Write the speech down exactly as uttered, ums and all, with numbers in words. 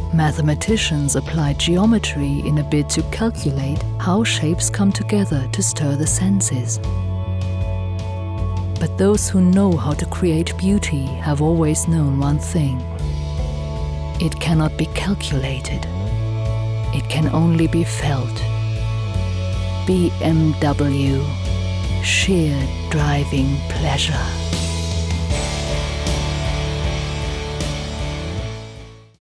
Mathematicians apply geometry in a bid to calculate how shapes come together to stir the senses. But those who know how to create beauty have always known one thing. It cannot be calculated. It can only be felt. B M W, sheer driving pleasure.